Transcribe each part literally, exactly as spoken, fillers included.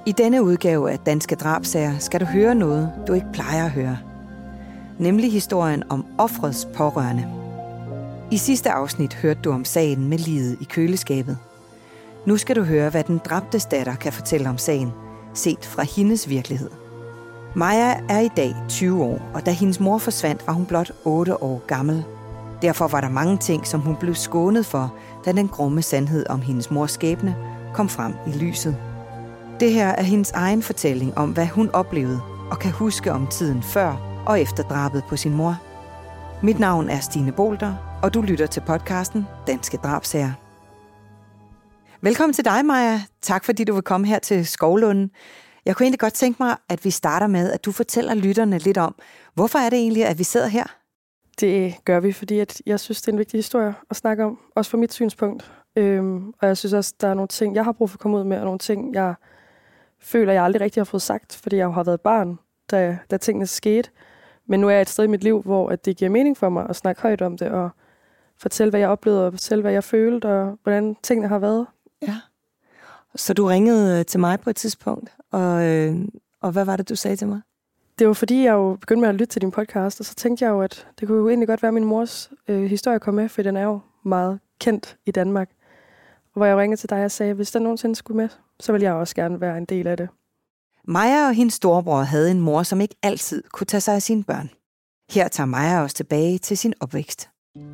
I denne udgave af Danske Drabsager skal du høre noget, du ikke plejer at høre. Nemlig historien om ofrets pårørende. I sidste afsnit hørte du om sagen med liget i køleskabet. Nu skal du høre, hvad den dræbtes datter kan fortælle om sagen, set fra hendes virkelighed. Maja er i dag tyve år, og da hendes mor forsvandt, var hun blot otte år gammel. Derfor var der mange ting, som hun blev skånet for, da den grumme sandhed om hendes mors skæbne kom frem i lyset. Det her er hendes egen fortælling om, hvad hun oplevede og kan huske om tiden før og efter drabet på sin mor. Mit navn er Stine Bolter, og du lytter til podcasten Danske Drabsager. Velkommen til dig, Maja. Tak fordi du vil komme her til Skovlunden. Jeg kunne egentlig godt tænke mig, at vi starter med, at du fortæller lytterne lidt om, hvorfor er det egentlig, at vi sidder her? Det gør vi, fordi at jeg synes, det er en vigtig historie at snakke om, også fra mit synspunkt. Øhm, og jeg synes også, der er nogle ting, jeg har brug for at komme ud med, og nogle ting, jeg føler, jeg aldrig rigtig har fået sagt, fordi jeg jo har været barn, da, da tingene skete. Men nu er jeg et sted i mit liv, hvor at det giver mening for mig at snakke højt om det, og fortælle, hvad jeg oplevede, og fortælle, hvad jeg følte, og hvordan tingene har været. Ja. Så du ringede til mig på et tidspunkt, og, øh, og hvad var det, du sagde til mig? Det var fordi, jeg jo begyndte med at lytte til din podcast, og så tænkte jeg jo, at det kunne jo egentlig godt være, at min mors øh, historie kom med, for den er jo meget kendt i Danmark. Hvor jeg ringede til dig og sagde, at hvis den nogensinde skulle med, så ville jeg også gerne være en del af det. Maja og hendes storebror havde en mor, som ikke altid kunne tage sig af sine børn. Her tager Maja også tilbage til sin opvækst.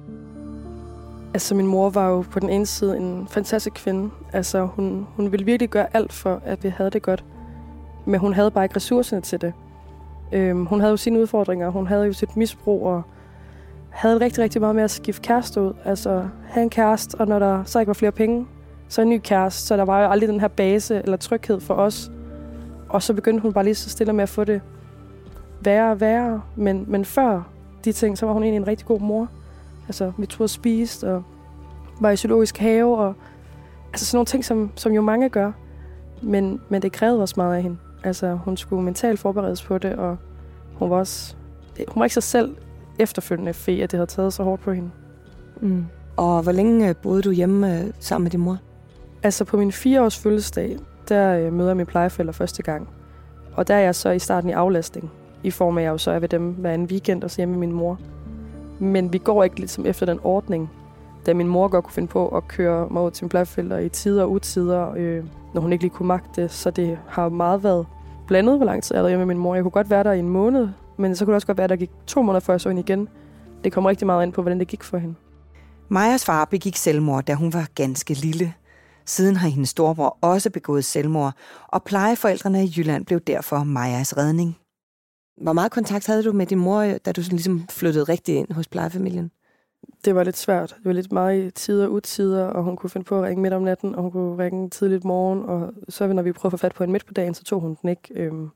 Altså, min mor var jo på den ene side en fantastisk kvinde. Altså, hun, hun ville virkelig gøre alt for, at vi havde det godt. Men hun havde bare ikke ressourcerne til det. Øhm, hun havde jo sine udfordringer. Hun havde jo sit misbrug og havde rigtig, rigtig meget med at skifte kæreste ud. Altså, have en kæreste, og når der så ikke var flere penge, så en ny kæreste. Så der var jo aldrig den her base eller tryghed for os. Og så begyndte hun bare lige så stille med at få det værre og værre. Men, men før de ting, så var hun egentlig en rigtig god mor. Altså, vi turde spise og var i zoologisk have. Og, altså sådan nogle ting, som, som jo mange gør. Men, men det krævede også meget af hende. Altså, hun skulle mentalt forberedes på det, og hun var også... Hun var ikke sig selv efterfølgende, fordi at det havde taget så hårdt på hende. Mm. Og hvor længe boede du hjemme sammen med din mor? Altså, på min fire års fødselsdag, der møder jeg mine plejeforældre første gang. Og der er jeg så i starten i aflastning, i form af, at jeg jo så er ved dem hver anden weekend og så hjemme med min mor. Men vi går ikke ligesom efter den ordning, da min mor godt kunne finde på at køre mig ud til mine plejeforældre i tider og utider, øh, når hun ikke lige kunne magte det. Så det har meget været blandet, hvor lang tid jeg er hjemme med min mor. Jeg kunne godt være der i en måned, men så kunne det også godt være, at der gik to måneder før jeg så hende igen. Det kom rigtig meget ind på, hvordan det gik for hende. Majas far begik selvmord, da hun var ganske lille. Siden har hendes storebror også begået selvmord, og plejeforældrene i Jylland blev derfor Majas redning. Hvor meget kontakt havde du med din mor, da du ligesom flyttede rigtig ind hos plejefamilien? Det var lidt svært. Det var lidt meget i tider og utider, og hun kunne finde på at ringe midt om natten, og hun kunne ringe tidligt morgen, og så når vi prøvede at få fat på hende midt på dagen, så tog hun den ikke. Øhm,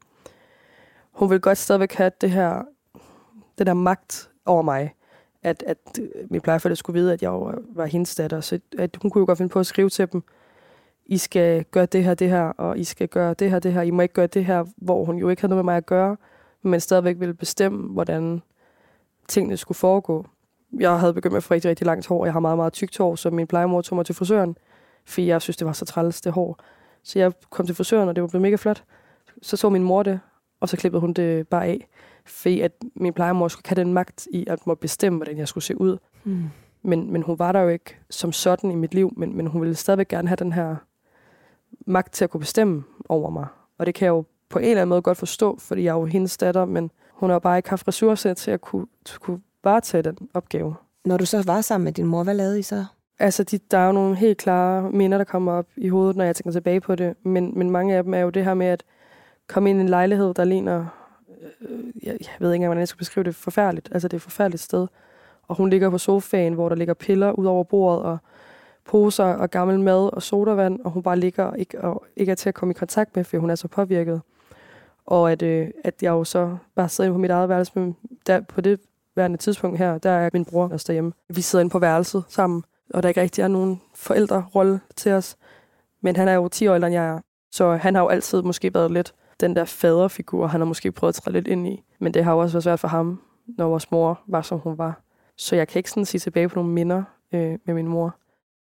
hun ville godt stadigvæk have det her, det der magt over mig, at, at min plejeforældre skulle vide, at jeg var hendes datter, så at hun kunne jo godt finde på at skrive til dem, I skal gøre det her, det her, og I skal gøre det her, det her, I må ikke gøre det her, hvor hun jo ikke havde noget med mig at gøre, men stadigvæk ville bestemme, hvordan tingene skulle foregå. Jeg havde begyndt med at få rigtig, rigtig langt hår. Jeg har meget, meget tykt hår, så min plejemor tog mig til frisøren, fordi jeg synes, det var så træls, det hår. Så jeg kom til frisøren, og det var blevet mega flot. Så så min mor det, og så klippede hun det bare af, fordi at min plejemor skulle have den magt i at må bestemme, hvordan jeg skulle se ud. Mm. Men, men hun var der jo ikke som sådan i mit liv, men, men hun ville stadigvæk gerne have den her magt til at kunne bestemme over mig. Og det kan jeg jo på en eller anden måde godt forstå, fordi jeg er jo hendes datter, men hun har jo bare ikke haft ressourcer til at kunne, til at kunne varetage den opgave. Når du så var sammen med din mor, hvad lavede I så? Altså, de, der er jo nogle helt klare minder, der kommer op i hovedet, når jeg tænker tilbage på det. Men, men mange af dem er jo det her med at komme ind i en lejlighed, der ligner... Øh, jeg, jeg ved ikke engang, hvordan jeg skal beskrive det. Forfærdeligt. Altså, det er et forfærdeligt sted. Og hun ligger på sofaen, hvor der ligger piller ud over bordet, og poser og gammel mad og sodavand, og hun bare ligger og ikke, og ikke er til at komme i kontakt med, fordi hun er så påvirket. Og at, øh, at jeg jo så bare sidder inde på mit eget værelse, men der, på det værende tidspunkt her, der er min bror også derhjemme. Vi sidder inde på værelset sammen, og der ikke rigtig er nogen forældrerolle til os. Men han er jo ti år ældre end jeg er, så han har jo altid måske været lidt den der faderfigur, han har måske prøvet at træde lidt ind i. Men det har jo også været svært for ham, når vores mor var, som hun var. Så jeg kan ikke sådan sige tilbage på nogle minder øh, med min mor.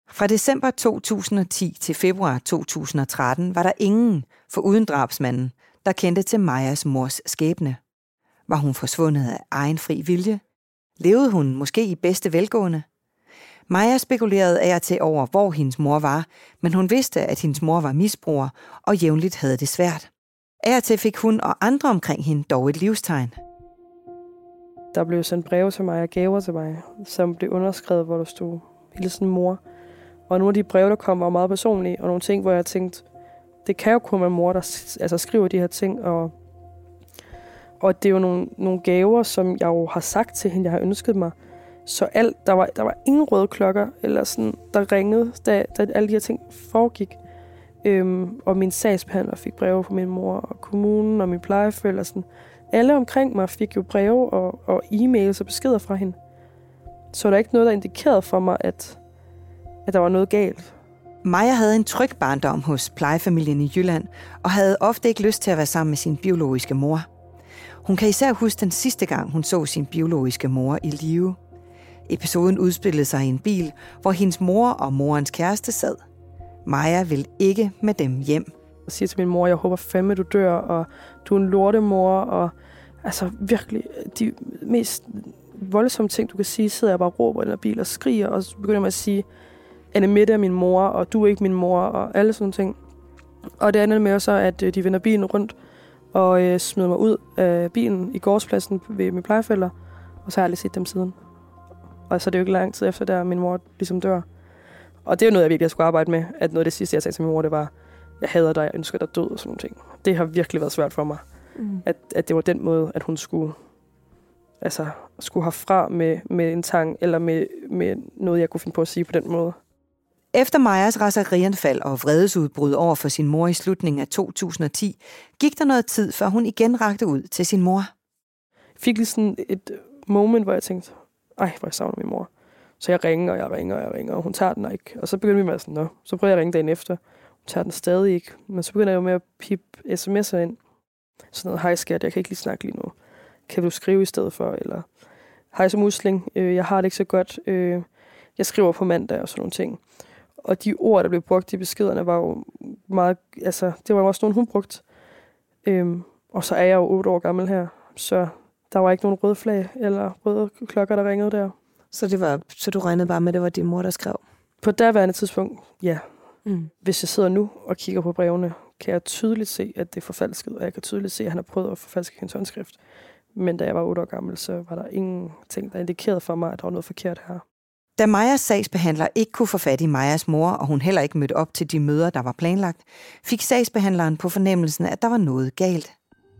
Fra december to tusind og ti til februar to tusind og tretten var der ingen, foruden drabsmanden, der kendte til Majas mors skæbne. Var hun forsvundet af egen fri vilje? Levede hun måske i bedste velgående? Maja spekulerede af og til over, hvor hendes mor var, men hun vidste, at hendes mor var misbruger og jævnligt havde det svært. Af og til fik hun og andre omkring hende dog et livstegn. Der blev sendt breve til mig og gaver til mig, som blev underskrevet, hvor der stod hilsen mor. Og nogle af de breve, der kom, var meget personlige, og nogle ting, hvor jeg tænkte, det kan jo kun være mor, der altså, skriver de her ting. Og, og det er jo nogle, nogle gaver, som jeg jo har sagt til hende, jeg har ønsket mig. Så alt, der, var, der var ingen røde klokker, eller sådan, der ringede, da, da alle de her ting foregik. Øhm, og min sagsbehandler fik breve fra min mor, og kommunen og min plejeforældre. Sådan. Alle omkring mig fik jo breve og, og e-mails og beskeder fra hende. Så der er ikke noget, der indikerede for mig, at, at der var noget galt. Maja havde en tryg barndom hos plejefamilien i Jylland, og havde ofte ikke lyst til at være sammen med sin biologiske mor. Hun kan især huske den sidste gang, hun så sin biologiske mor i live. Episoden udspillede sig i en bil, hvor hendes mor og morens kæreste sad. Maja ville ikke med dem hjem. Jeg siger til min mor, jeg håber fandme, du dør, og du er en lortemor, og altså virkelig, de mest voldsomme ting, du kan sige, sidder jeg bare og råber i den her bil og skriger, og så begynder jeg at sige, Anne Mette er min mor, og du er ikke min mor, og alle sådan ting. Og det andet med også, at de vender bilen rundt, og øh, smider mig ud af bilen i gårdspladsen ved mine plejeforældre, og så har jeg aldrig set dem siden. Og så er det jo ikke lang tid efter, da min mor ligesom dør. Og det er jo noget, jeg virkelig skulle arbejde med, at noget af det sidste, jeg sagde til min mor, det var, jeg hader dig, jeg ønsker dig død og sådan nogle ting. Det har virkelig været svært for mig, mm. at, at det var den måde, at hun skulle, altså, skulle have fra med, med en tang, eller med, med noget, jeg kunne finde på at sige på den måde. Efter Majas raserianfald og vredesudbrud over for sin mor i slutningen af to tusind og ti, gik der noget tid, før hun igen rakte ud til sin mor. Jeg fik lige sådan et moment, hvor jeg tænkte, ej, hvor jeg savner min mor. Så jeg ringer, og jeg ringer, og jeg ringer, og hun tager den ikke. Og så begynder vi med sådan, nå, så prøver jeg at ringe dagen efter. Hun tager den stadig ikke. Men så begynder jeg jo med at pippe sms'er ind. Sådan noget, hej skat, jeg kan ikke lige snakke lige nu. Kan du skrive i stedet for? Eller, hej som musling, øh, jeg har det ikke så godt. Øh, jeg skriver på mandag og sådan nogle ting. Og de ord, der blev brugt i beskederne, var jo meget, altså, det var også nogle, hun brugte. Øhm, og så er jeg jo otte år gammel her, så der var ikke nogen røde flag eller røde klokker, der ringede der. Så, det var, så du regnede bare med, at det var din mor, der skrev? På daværende tidspunkt, ja. Mm. Hvis jeg sidder nu og kigger på brevene, kan jeg tydeligt se, at det er forfalsket, og jeg kan tydeligt se, at han har prøvet at forfalske hendes håndskrift. Men da jeg var otte år gammel, så var der ingenting, der indikerede for mig, at der var noget forkert her. Da Majas sagsbehandler ikke kunne få fat i Majas mor, og hun heller ikke mødte op til de møder, der var planlagt, fik sagsbehandleren på fornemmelsen, at der var noget galt.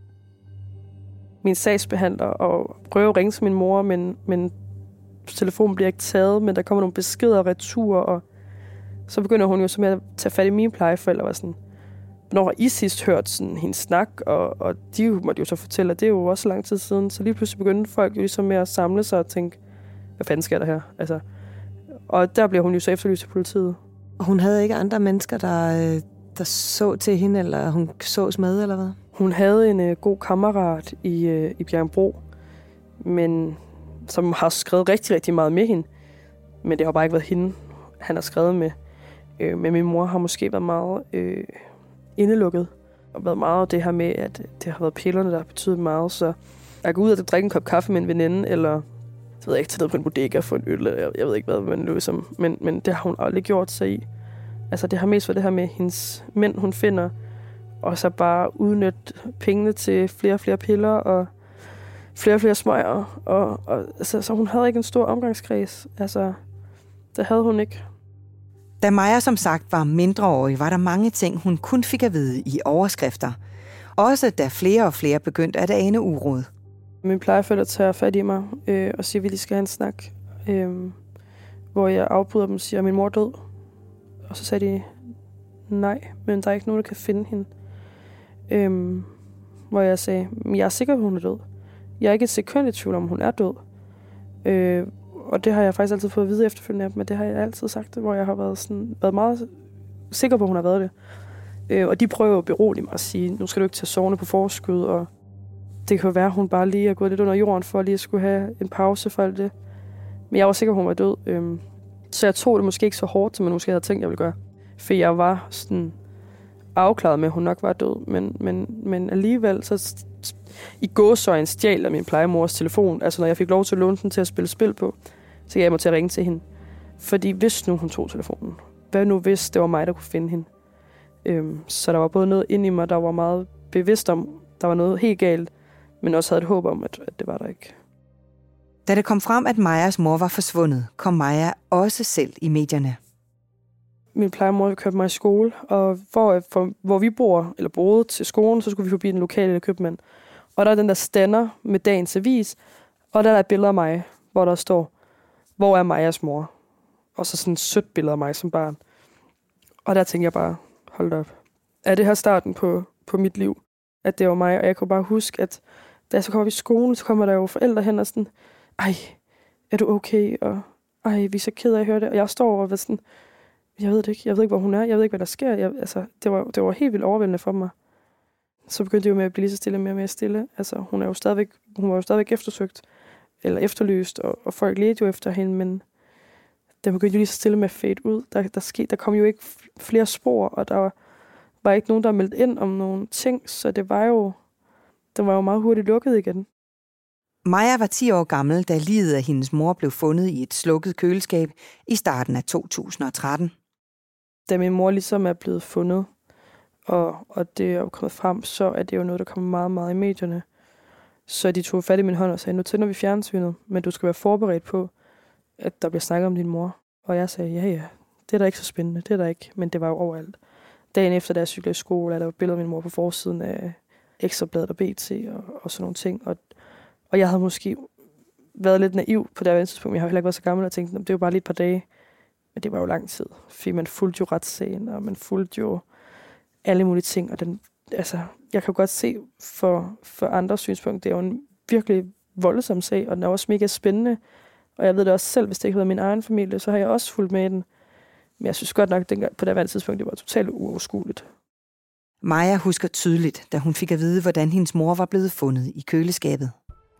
Min sagsbehandler og prøver at ringe til min mor, men, men telefonen bliver ikke taget, men der kommer nogle beskeder og retur, og så begynder hun jo så med at tage fat i mine plejeforældre, og sådan, når har I sidst hørt sådan hendes snak, og, og de måtte jo så fortælle, at det er jo også lang tid siden, så lige pludselig begyndte folk jo ligesom med at samle sig og tænke, hvad fanden sker der her? Altså, og der bliver hun jo så efterlyst til politiet. Og hun havde ikke andre mennesker, der, der så til hende, eller hun sås med, eller hvad? Hun havde en uh, god kammerat i, uh, i Bjergbro, men som har skrevet rigtig, rigtig meget med hende. Men det har bare ikke været hende, han har skrevet med. Øh, men min mor har måske været meget øh, indelukket. Og været meget det her med, at det har været pillerne, der har betydet meget. Så jeg går ud og drikke en kop kaffe med en veninde, eller jeg ved ikke, tage ned på en bodega for en øl, jeg, jeg ved ikke, hvad man løser. Men, men det har hun aldrig gjort sig i. Altså det har mest været det her med hendes mænd, hun finder, og så bare udnytte pengene til flere og flere piller, og flere og flere smøger. Og, og, altså, så hun havde ikke en stor omgangskreds. Altså, det havde hun ikke. Da Maja som sagt var mindreårig, var der mange ting, hun kun fik at vide i overskrifter. Også da flere og flere begyndte at ane uråd. Min plejeforældre tager fat i mig øh, og siger, at vi lige skal have en snak. Øh, hvor jeg afbryder dem og siger, at min mor er død. Og så sagde de, nej, men der er ikke nogen, der kan finde hende. Øh, hvor jeg sagde, jeg er sikker på, at hun er død. Jeg er ikke et sekund i tvivl om, hun er død. Øh, og det har jeg faktisk altid fået at vide efterfølgende af dem, men det har jeg altid sagt, hvor jeg har været, sådan, været meget sikker på, at hun har været det. Øh, og de prøver at berolige mig og sige, nu skal du ikke tage sovende på forskud, og det kan jo være, at hun bare lige er gået lidt under jorden for lige at skulle have en pause for alt det. Men jeg var sikker på, at hun var død. Øh, Så jeg tog det måske ikke så hårdt, som man måske havde tænkt, jeg ville gøre. For jeg var sådan afklaret med, at hun nok var død. Men, men, men alligevel, så i gåsøjne stjal af min plejemors telefon. Altså når jeg fik lov til at låne den til at spille spil på, så gav jeg mig til at ringe til hende. Fordi hvis nu hun tog telefonen, hvad nu hvis det var mig, der kunne finde hende? Øhm, så der var både noget inde i mig, der var meget bevidst om, der var noget helt galt, men også havde et håb om, at, at det var der ikke. Da det kom frem, at Majas mor var forsvundet, kom Maja også selv i medierne. Min plejemor kørte mig i skole, og hvor, for, hvor vi bor, eller boede til skolen, så skulle vi forbi den lokale købmand. Og der er den der stander med dagens avis, og der er et billede af mig, hvor der står, hvor er Majas mor? Og så sådan et sødt billede af mig som barn. Og der tænkte jeg bare, hold op. Er det her starten på, på mit liv? At det var mig, og jeg kunne bare huske, at da jeg så kommer vi i skolen, så kommer der jo forældre hen og sådan, ej, er du okay? Og ej, vi er så ked af at høre det. Og jeg står og var sådan, jeg ved det ikke, jeg ved ikke, hvor hun er, jeg ved ikke, hvad der sker. Jeg, altså, det var, det var helt vildt overvældende for mig. Så begyndte det jo med at blive lige så stille, mere og mere stille. Altså, hun er jo stadigvæk, hun var jo stadigvæk eftersøgt, eller efterlyst, og, og folk ledte jo efter hende, men der begyndte jo lige så stille med at fade ud. Der, der, skete, der kom jo ikke flere spor, og der var, var ikke nogen, der meldte ind om nogle ting, så det var jo, det var jo meget hurtigt lukket igen. Maja var ti år gammel, da liget af hendes mor blev fundet i et slukket køleskab i starten af to tusind og tretten. Da min mor ligesom er blevet fundet, og, og det er kommet frem, så er det jo noget, der kommer meget, meget i medierne. Så de tog fat i min hånd og sagde, nu tænder vi fjernsynet, men du skal være forberedt på, at der bliver snakket om din mor. Og jeg sagde, ja, ja, det er da ikke så spændende, det er der ikke, men det var jo overalt. Dagen efter, da jeg cyklede i skole, er der jo billeder af min mor på forsiden af Ekstrabladet og B T og, og sådan nogle ting. Og, og jeg havde måske været lidt naiv på det tidspunkt. Jeg har heller ikke været så gammel og tænkt, det er jo bare lige et par dage. Men det var jo lang tid, fordi man fulgte jo retssagen, og man fulgte jo alle mulige ting. Og den, altså, jeg kan jo godt se for, for andre synspunkt, det er jo en virkelig voldsom sag, og den er også mega spændende. Og jeg ved det også selv, hvis det ikke havde været min egen familie, så har jeg også fulgt med i den. Men jeg synes godt nok, at på det tidspunkt, det var totalt uoverskueligt. Maja husker tydeligt, da hun fik at vide, hvordan hendes mor var blevet fundet i køleskabet.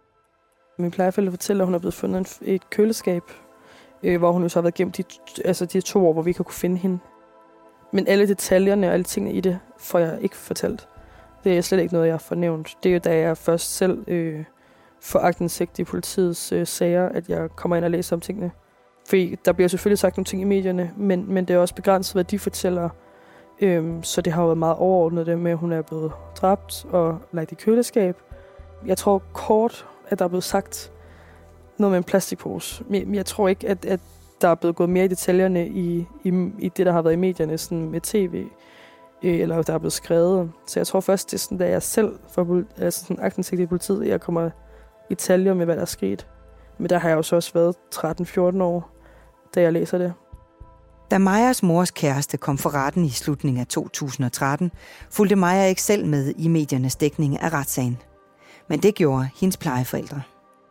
Min plejefælle fortæller, at hun er blevet fundet i et køleskab, øh, hvor hun jo så har været gemt de, altså de to år, hvor vi ikke kunne finde hende. Men alle detaljerne og alle tingene i det, får jeg ikke fortalt. Det er slet ikke noget, jeg har fornævnt. Det er jo, da jeg først selv øh, får aktindsigt i politiets øh, sager, at jeg kommer ind og læser om tingene. Fordi der bliver selvfølgelig sagt nogle ting i medierne, men, men det er også begrænset, hvad de fortæller. Øhm, så det har jo været meget overordnet det med, at hun er blevet dræbt og lagt i køleskab. Jeg tror kort, at der er blevet sagt noget med en plastikpose. Men jeg tror ikke, at, at der er blevet gået mere i detaljerne i, i, i det, der har været i medierne sådan med tv, øh, eller der er blevet skrevet. Så jeg tror først, det er sådan, da jeg selv får altså sådan aktindsigt i politiet, jeg kommer i detaljer med, hvad der er sket. Men der har jeg jo så også været tretten fjorten år, da jeg læser det. Da Majas mors kæreste kom for retten i slutningen af to tusind og tretten, fulgte Maja ikke selv med i mediernes dækning af retssagen. Men det gjorde hendes plejeforældre.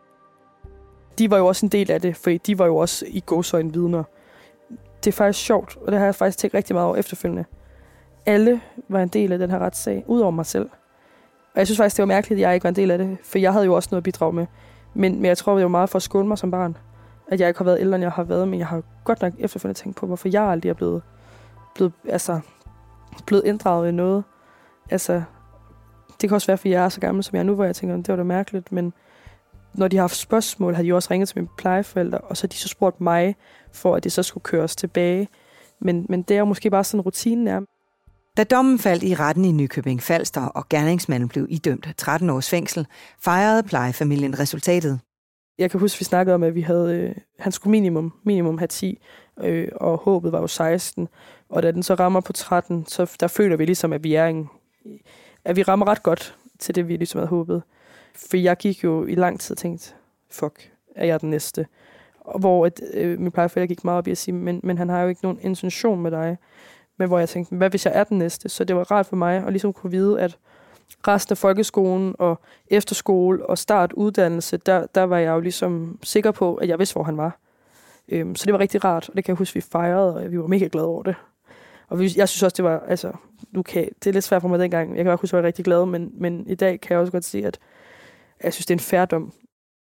De var jo også en del af det, for de var jo også i gåseøjne vidner. Det er faktisk sjovt, og det har jeg faktisk tænkt rigtig meget over efterfølgende. Alle var en del af den her retssag, udover mig selv. Og jeg synes faktisk, det var mærkeligt, at jeg ikke var en del af det, for jeg havde jo også noget at bidrage med. Men, men jeg tror, det var meget for at skåne mig som barn. At jeg ikke har været ældre, end jeg har været, men jeg har godt nok efterfølgende tænkt på, hvorfor jeg aldrig er blevet, blevet, altså, blevet inddraget i noget. Altså, det kan også være, fordi jeg er så gammel, som jeg er nu, hvor jeg tænker, det var da mærkeligt, men når de har haft spørgsmål, har de jo også ringet til mine plejeforældre, og så har de så spurgt mig, for at det så skulle køres tilbage. Men, men det er jo måske bare sådan, rutinen er. Da dommen faldt i retten i Nykøbing Falster, og gerningsmanden blev idømt tretten års fængsel, fejrede plejefamilien resultatet. Jeg kan huske, at vi snakkede om, at vi havde, øh, han skulle minimum, minimum have ti, øh, og håbet var jo seksten. Og da den så rammer på tretten, så der føler vi ligesom, at vi er en, at vi rammer ret godt til det, vi ligesom havde håbet. For jeg gik jo i lang tid og tænkte, fuck, er jeg den næste? Og hvor et, øh, min plejeforældre gik meget op i at sige, men, men han har jo ikke nogen intention med dig. Men hvor jeg tænkte, hvad hvis jeg er den næste? Så det var rart for mig at ligesom kunne vide, at resten af folkeskolen og efterskole og start uddannelse, der, der var jeg jo ligesom sikker på, at jeg vidste, hvor han var. Øhm, så det var rigtig rart, og det kan jeg huske, vi fejrede, og vi var mega glade over det. Og vi, jeg synes også, det var, altså, du kan, det er lidt svært for mig dengang. Jeg kan også huske, at jeg var rigtig glad, men, men i dag kan jeg også godt sige, at jeg synes, det er en færdom.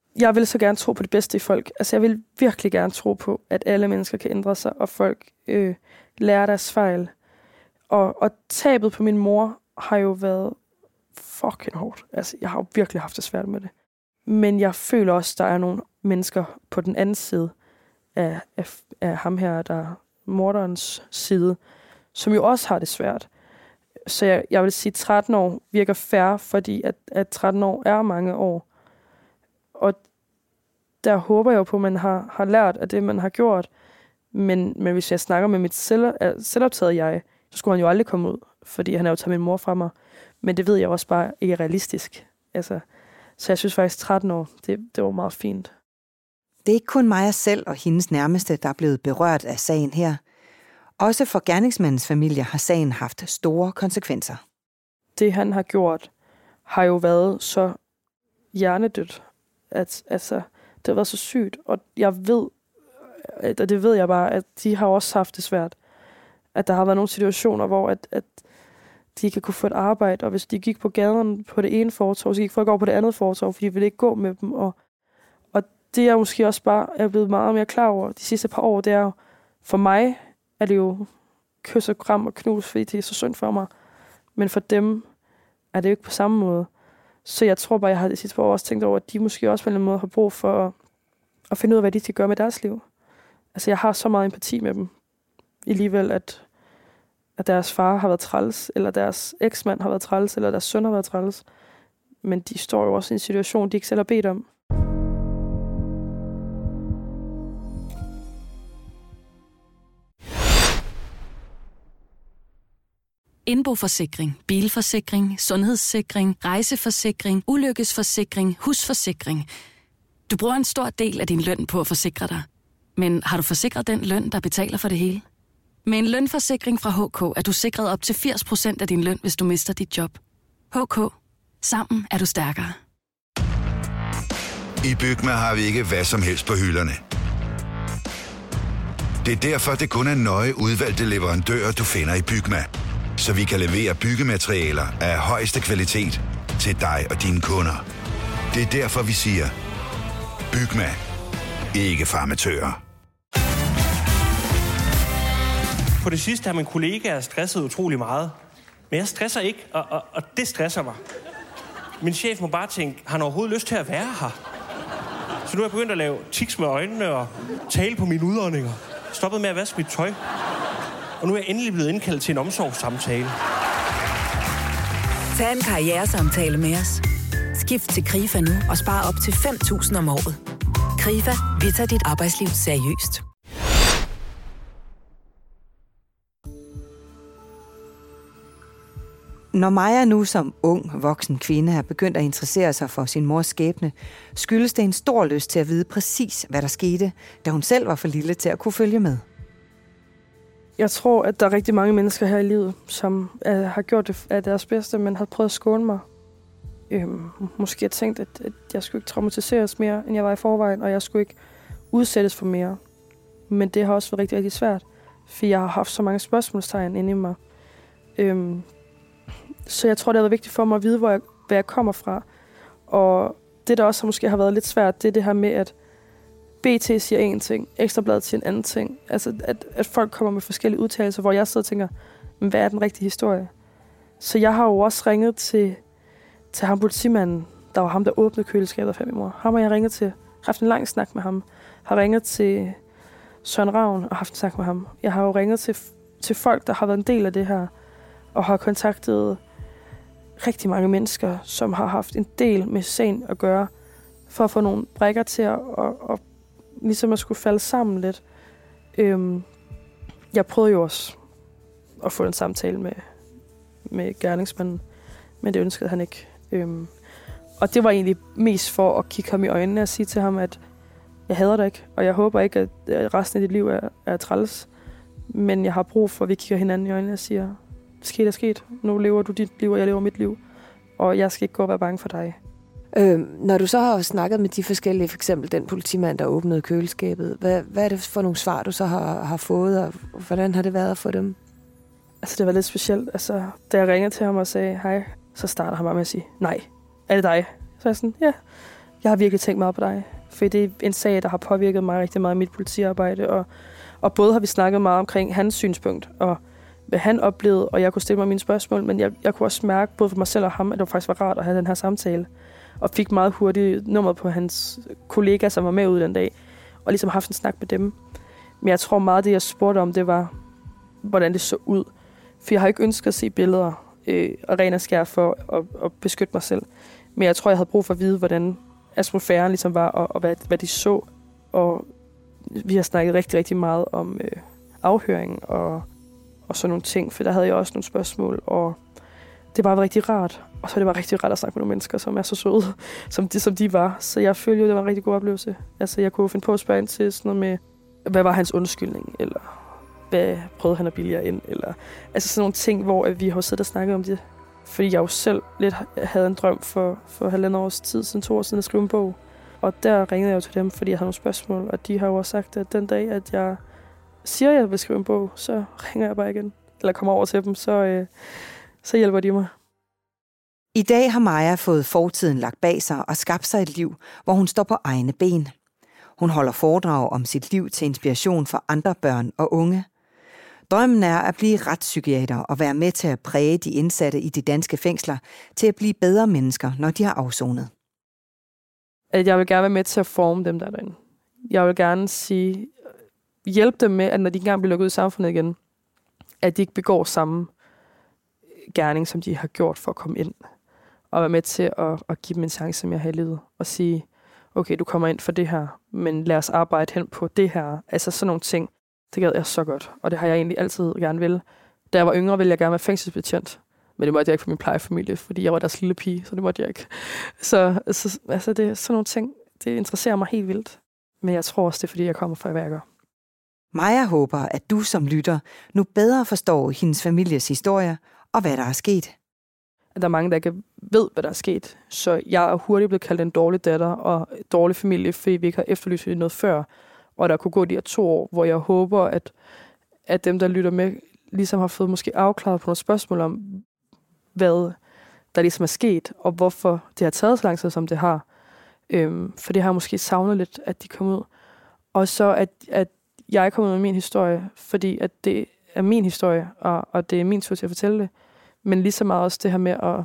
Jeg vil så gerne tro på det bedste i folk. Altså, jeg vil virkelig gerne tro på, at alle mennesker kan ændre sig, og folk øh, lærer deres fejl. Og, og tabet på min mor har jo været fucking hårdt. Altså, jeg har jo virkelig haft det svært med det. Men jeg føler også, at der er nogle mennesker på den anden side af, af, af ham her, der er morderens side, som jo også har det svært. Så jeg, jeg vil sige, at tretten år virker fair, fordi at, at tretten år er mange år. Og der håber jeg jo på, at man har, har lært af det, man har gjort. Men, men hvis jeg snakker med mit selv, selvoptaget jeg, så skulle han jo aldrig komme ud, fordi han har jo taget min mor fra mig. Men det ved jeg også bare ikke er realistisk. Altså, så jeg synes faktisk, tretten år, det, det var meget fint. Det er ikke kun Maja selv og hendes nærmeste, der er blevet berørt af sagen her. Også for gerningsmandens familie har sagen haft store konsekvenser. Det, han har gjort, har jo været så hjernedødt, at altså, det har været så sygt. Og jeg ved, og det ved jeg bare, at de har også haft det svært. At der har været nogle situationer, hvor at, at de ikke kunne få et arbejde, og hvis de gik på gaden på det ene fortov, så gik folk over på det andet fortov, fordi de ville ikke gå med dem. Og, og det er måske også bare er blevet meget mere klar over de sidste par år, det er jo, for mig er det jo kys og kram og knus, fordi det er så synd for mig. Men for dem er det jo ikke på samme måde. Så jeg tror bare, jeg har de sidste par år også tænkt over, at de måske også på en eller anden måde har brug for at, at finde ud af, hvad de skal gøre med deres liv. Altså, jeg har så meget empati med dem. Alligevel, at, at deres far har været træls, eller deres eksmand har været træls, eller deres søn har været træls. Men de står jo også i en situation, de ikke selv har bedt om. Indboforsikring, bilforsikring, sundhedssikring, rejseforsikring, ulykkesforsikring, husforsikring. Du bruger en stor del af din løn på at forsikre dig. Men har du forsikret den løn, der betaler for det hele? Med en lønforsikring fra H K er du sikret op til firs procent af din løn, hvis du mister dit job. H K. Sammen er du stærkere. I Bygma har vi ikke hvad som helst på hylderne. Det er derfor, det kun er nøje udvalgte leverandører, du finder i Bygma. Så vi kan levere byggematerialer af højeste kvalitet til dig og dine kunder. Det er derfor, vi siger, Bygma. Ikke farmatører. På det sidste har min kollega stresset utrolig meget. Men jeg stresser ikke, og, og, og det stresser mig. Min chef må bare tænke, har han overhovedet lyst til at være her? Så nu er jeg begyndt at lave tics med øjnene og tale på mine udåndinger. Stoppet med at vaske mit tøj. Og nu er jeg endelig blevet indkaldt til en omsorgssamtale. Tag en karrieresamtale med os. Skift til Krifa nu og spar op til fem tusind om året. Krifa, vi tager dit arbejdsliv seriøst. Når Maja nu som ung, voksen kvinde er begyndt at interessere sig for sin mors skæbne, skyldes det en stor lyst til at vide præcis, hvad der skete, da hun selv var for lille til at kunne følge med. Jeg tror, at der er rigtig mange mennesker her i livet, som uh, har gjort det af deres bedste, men har prøvet at skåne mig. Øhm, måske har tænkt, at, at jeg skulle ikke traumatiseres mere, end jeg var i forvejen, og jeg skulle ikke udsættes for mere. Men det har også været rigtig, rigtig svært, for jeg har haft så mange spørgsmålstegn inde i mig. Øhm, så jeg tror, det har været vigtigt for mig at vide, hvor jeg, hvad jeg kommer fra. Og det, der også måske har været lidt svært, det er det her med, at B T siger en ting, Ekstrabladet siger en anden ting. Altså, at, at folk kommer med forskellige udtalelser, hvor jeg sidder og tænker, men hvad er den rigtige historie? Så jeg har jo også ringet til, til ham politimanden, der var ham, der åbnede køleskabet for min mor. Ham har jeg ringet til, haft en lang snak med ham. Har ringet til Søren Ravn og haft en snak med ham. Jeg har jo ringet til, til folk, der har været en del af det her, og har kontaktet rigtig mange mennesker, som har haft en del med sagen at gøre, for at få nogle brækker til at, og, og ligesom at skulle falde sammen lidt. Øhm, jeg prøvede jo også at få en samtale med, med gerningsmanden, men det ønskede han ikke. Øhm, og det var egentlig mest for at kigge ham i øjnene og sige til ham, at jeg hader dig ikke, og jeg håber ikke, at resten af dit liv er, er træls. Men jeg har brug for, at vi kigger hinanden i øjnene og siger, sket er sket. Nu lever du dit liv, og jeg lever mit liv. Og jeg skal ikke gå og være bange for dig. Øh, når du så har snakket med de forskellige, for eksempel den politimand, der åbnede køleskabet, hvad, hvad er det for nogle svar, du så har, har fået, og hvordan har det været at få dem? Altså, det var lidt specielt. Altså, da jeg ringede til ham og sagde hej, så starter han bare med at sige, nej, er det dig? Så er jeg sådan, ja. jeg har virkelig tænkt meget på dig. For det er en sag, der har påvirket mig rigtig meget i mit politiarbejde. Og, og både har vi snakket meget omkring hans synspunkt, og hvad han oplevede, og jeg kunne stille mig mine spørgsmål, men jeg, jeg kunne også mærke, både for mig selv og ham, at det faktisk var rart at have den her samtale. Og fik meget hurtigt nummeret på hans kollega, som var med ude den dag, og ligesom haft en snak med dem. Men jeg tror meget, det jeg spurgte om, det var, hvordan det så ud. For jeg har ikke ønsket at se billeder øh, og ren og skær for at, at beskytte mig selv. Men jeg tror, jeg havde brug for at vide, hvordan atmosfæren ligesom var, og, og hvad, hvad de så. Og vi har snakket rigtig, rigtig meget om øh, afhøring og, og sådan nogle ting, for der havde jeg også nogle spørgsmål, og det var rigtig rart. Og så det var rigtig rart at snakke med nogle mennesker, som er så søde, som de, som de var. Så jeg følte jo, det var en rigtig god oplevelse. Altså, jeg kunne finde på at spørge ind til sådan noget med, hvad var hans undskyldning, eller hvad prøvede han at billigere ind, eller altså sådan nogle ting, hvor vi har siddet og snakket om det. Fordi jeg jo selv lidt havde en drøm for, for halvandet års tid, siden to år siden at skrive en bog. Og der ringede jeg jo til dem, fordi jeg havde nogle spørgsmål, og de har jo også sagt, at den dag, at jeg siger, at jeg vil skrive en bog, så ringer jeg bare igen, eller kommer over til dem, så, øh, så hjælper de mig. I dag har Maja fået fortiden lagt bag sig og skabt sig et liv, hvor hun står på egne ben. Hun holder foredrag om sit liv til inspiration for andre børn og unge. Drømmen er at blive retspsykiater og være med til at præge de indsatte i de danske fængsler til at blive bedre mennesker, når de har afsonet. At jeg vil gerne være med til at forme dem, der er derinde. Jeg vil gerne sige, hjælpe dem med, at når de engang bliver lukket ud i samfundet igen, at de ikke begår samme gerning, som de har gjort for at komme ind. Og være med til at, at give dem en chance, som jeg har i livet. Og sige, okay, du kommer ind for det her, men lad os arbejde hen på det her. Altså sådan nogle ting, det gad jeg så godt. Og det har jeg egentlig altid gerne vil. Da jeg var yngre, ville jeg gerne være fængselsbetjent. Men det måtte jeg ikke for min plejefamilie, fordi jeg var deres lille pige, så det måtte jeg ikke. Så, så altså det er sådan nogle ting, det interesserer mig helt vildt. Men jeg tror også, det er, fordi jeg kommer fra, hvad jeg gør. Maja håber, at du som lytter nu bedre forstår hendes families historie og hvad der er sket. Der er mange, der ikke ved, hvad der er sket. Så jeg er hurtigt blevet kaldt en dårlig datter og en dårlig familie, fordi vi ikke har efterlyst noget før. Og der kunne gå de her to år, hvor jeg håber, at, at dem, der lytter med, ligesom har fået måske afklaret på nogle spørgsmål om, hvad der ligesom er sket, og hvorfor det har taget så lang tid, som det har. Øhm, for det har måske savnet lidt, at de kom ud. Og så, at, at jeg kom ud med min historie, fordi at det er min historie, og, og det er min tur til at fortælle det. Men lige så meget også det her med at...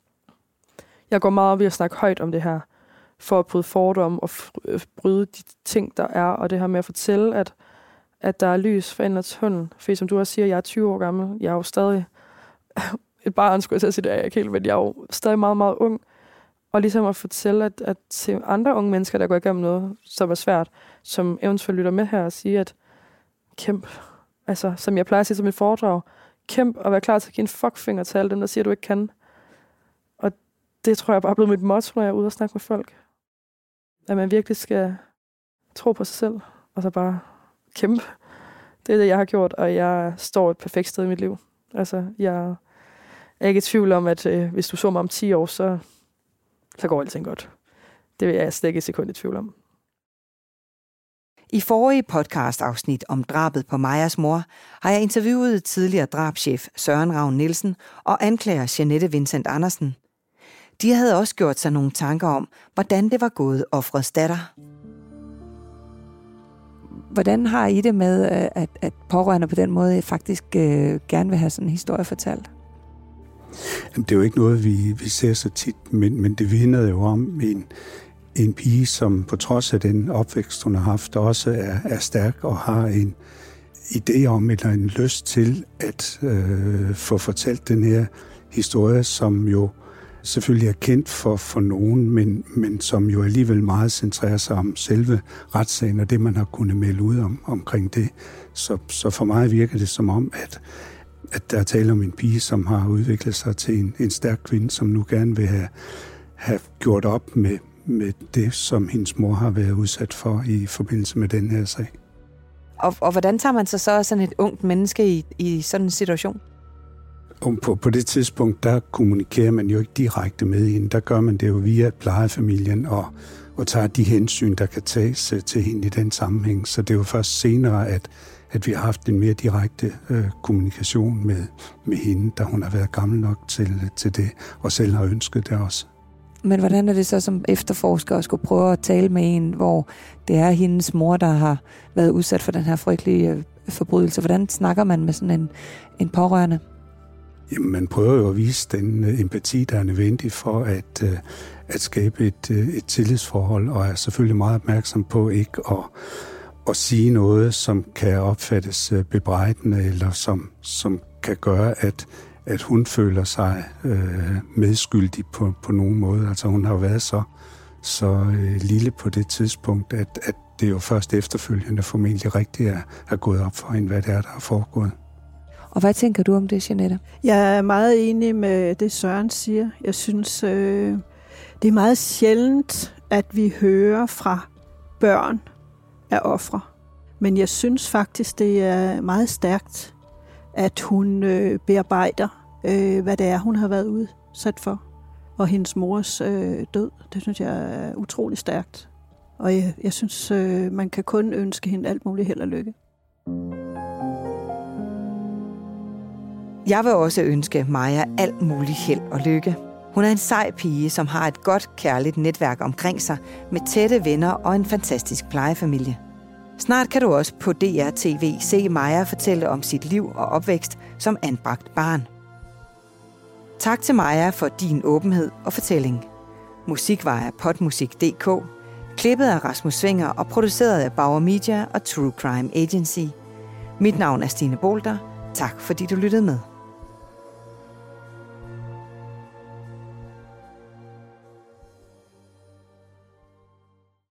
Jeg går meget op i at snakke højt om det her, for at bryde fordomme og bryde de ting, der er, og det her med at fortælle, at, at der er lys for enden af tunnelen. For som du også siger, jeg er tyve år gammel. Jeg er jo stadig et barn, skulle jeg til at sige, det er jeg ikke helt, men jeg er jo stadig meget, meget ung. Og ligesom at fortælle, at, at til andre unge mennesker, der går igennem noget, som er svært, som eventuelt lytter med her og sige, at kæmp, altså som jeg plejer at sige som et foredrag, kæmp og være klar til at give en fuckfinger til alle dem, der siger, at du ikke kan. Og det tror jeg bare er blevet mit motto, når jeg er ude og snakke med folk. At man virkelig skal tro på sig selv, og så bare kæmpe. Det er det, jeg har gjort, og jeg står et perfekt sted i mit liv. Altså, jeg er ikke i tvivl om, at øh, hvis du så mig om ti år, så, så går alting godt. Det er jeg slet ikke et sekund i tvivl om. I forrige podcast-afsnit om drabet på Majas mor, har jeg interviewet tidligere drabschef Søren Ravn Nielsen og anklager Jeanette Vincent Andersen. De havde også gjort sig nogle tanker om, hvordan det var gået ofrets datter. Hvordan har I det med, at, at pårørende på den måde faktisk øh, gerne vil have sådan en historie fortalt? Jamen, det er jo ikke noget, vi, vi ser så tit, men, men det vidner jo om en, en pige, som på trods af den opvækst, hun har haft, også er, er stærk og har en idé om, eller en lyst til at øh, få fortalt den her historie, som jo selvfølgelig er kendt for, for nogen, men, men som jo alligevel meget centrerer sig om selve retssagen og det, man har kunnet melde ud om, omkring det. Så, så for mig virker det som om, at, at der er tale om en pige, som har udviklet sig til en, en stærk kvinde, som nu gerne vil have, have gjort op med, med det, som hendes mor har været udsat for i forbindelse med den her sag. Og, og hvordan tager man sig så sådan et ungt menneske i, i sådan en situation? På, på det tidspunkt, der kommunikerer man jo ikke direkte med hende. Der gør man det jo via plejefamilien og, og tager de hensyn, der kan tages til hende i den sammenhæng. Så det er jo først senere, at, at vi har haft en mere direkte øh, kommunikation med, med hende, da hun har været gammel nok til, til det, og selv har ønsket det også. Men hvordan er det så som efterforsker at skulle prøve at tale med en, hvor det er hendes mor, der har været udsat for den her frygtelige forbrydelse? Hvordan snakker man med sådan en, en pårørende? Jamen, man prøver jo at vise den empati, der er nødvendig for at, at skabe et, et tillidsforhold, og er selvfølgelig meget opmærksom på ikke at, at sige noget, som kan opfattes bebrejdende, eller som, som kan gøre, at, at hun føler sig øh, medskyldig på, på nogen måde. Altså hun har været så, så øh, lille på det tidspunkt, at, at det jo først efterfølgende formentlig rigtigt er, er gået op for hende, hvad det er, der er foregået. Og hvad tænker du om det, Jeanette? Jeg er meget enig med det, Søren siger. Jeg synes, øh, det er meget sjældent, at vi hører fra børn af ofre. Men jeg synes faktisk, det er meget stærkt, at hun øh, bearbejder, øh, hvad det er, hun har været udsat for. Og hendes mors øh, død, det synes jeg er utrolig stærkt. Og jeg, jeg synes, øh, man kan kun ønske hende alt muligt held og lykke. Jeg vil også ønske Maja alt muligt held og lykke. Hun er en sej pige, som har et godt, kærligt netværk omkring sig, med tætte venner og en fantastisk plejefamilie. Snart kan du også på D R T V se Maja fortælle om sit liv og opvækst som anbragt barn. Tak til Maja for din åbenhed og fortælling. Musik var af potmusik punktum d k, klippet af Rasmus Svinger og produceret af Bauer Media og True Crime Agency. Mit navn er Stine Bolter. Tak fordi du lyttede med.